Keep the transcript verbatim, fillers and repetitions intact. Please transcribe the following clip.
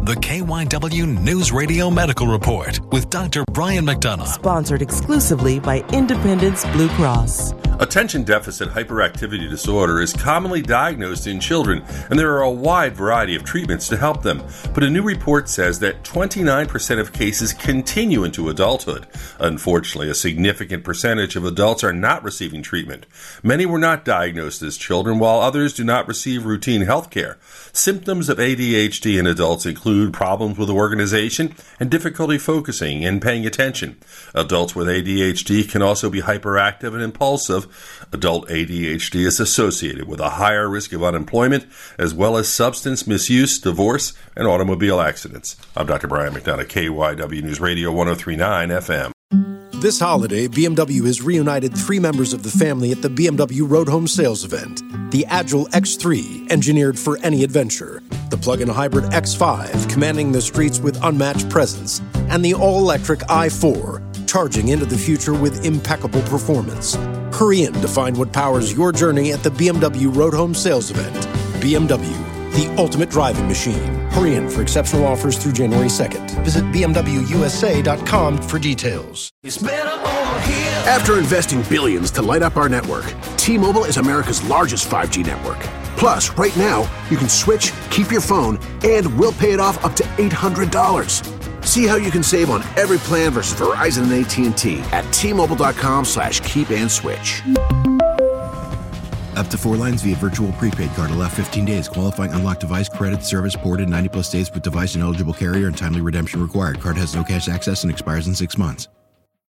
The K Y W News Radio Medical Report with Doctor Brian McDonough. Sponsored exclusively by Independence Blue Cross. Attention deficit hyperactivity disorder is commonly diagnosed in children, and there are a wide variety of treatments to help them. But a new report says that twenty-nine percent of cases continue into adulthood. Unfortunately, a significant percentage of adults are not receiving treatment. Many were not diagnosed as children, while others do not receive routine health care. Symptoms of A D H D in adults include problems with organization and difficulty focusing and paying attention. Adults with A D H D can also be hyperactive and impulsive. Adult A D H D is associated with a higher risk of unemployment, as well as substance misuse, divorce, and automobile accidents. I'm Doctor Brian McDonough, K Y W News Radio one oh three point nine F M. This holiday, B M W has reunited three members of the family at the B M W Road Home Sales Event. The Agile X three, engineered for any adventure. The plug-in hybrid X five, commanding the streets with unmatched presence. And the all-electric i four, charging into the future with impeccable performance. Hurry in to find what powers your journey at the B M W Road Home Sales Event. B M W, the ultimate driving machine. Hurry in for exceptional offers through January second. Visit B M W U S A dot com for details. It's better over here. After investing billions to light up our network, T-Mobile is America's largest five G network. Plus, right now, you can switch, keep your phone, and we'll pay it off up to eight hundred dollars. See how you can save on every plan versus Verizon and A T and T at T-Mobile.com slash keep and switch. Up to four lines via virtual prepaid card. Allow fifteen days. Qualifying unlocked device credit service ported ninety plus days with device and eligible carrier and timely redemption required. Card has no cash access and expires in six months.